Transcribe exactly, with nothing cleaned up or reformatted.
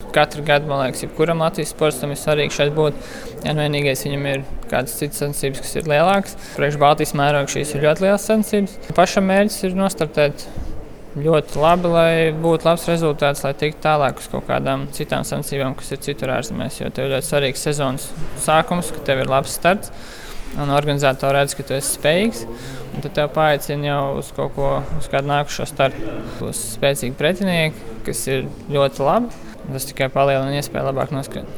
katru gadu, man liekas, jebkuram Latvijas sportistam ir svarīgi šeit būt. Ja vienīgais viņam ir kādas citas sacensības, kas ir lielākas. Priekš Baltijas mēroga šīs ir ļoti lielas sacensības. Pašam mērķis ir nostartēt ļoti labi, lai būtu labs rezultāts, lai tiktu tālāk uz kaut kādām citām sacensībām, kas ir citur ārzemēs. Jo tev ir ļoti svarīgs sezonas sākums, ka tev ir labs starts. Un organizatori redz, ka tu esi spējīgs, un tad tev paaicina jau uz kaut ko, uz kādu nākušo startu. Būs spēcīgi pretinieki, kas ir ļoti labi. Tas tikai palielina iespēju labāk noskriet.